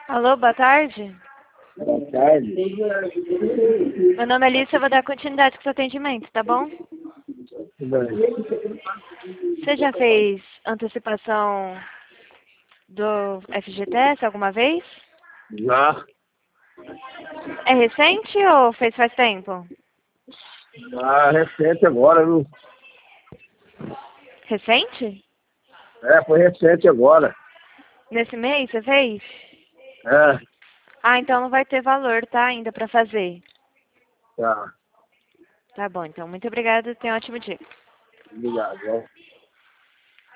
Alô, boa tarde. Boa tarde. Meu nome é Alice, eu vou dar continuidade com o seu atendimento, tá bom? Tudo bem. Você já fez antecipação do FGTS alguma vez? Já. É recente ou fez faz tempo? Recente agora, viu? Recente? Foi recente agora. Nesse mês você fez? É, Ah, então não vai ter valor, tá, ainda pra fazer. tá. Tá bom, então muito obrigada, tenha um ótimo dia. Obrigado.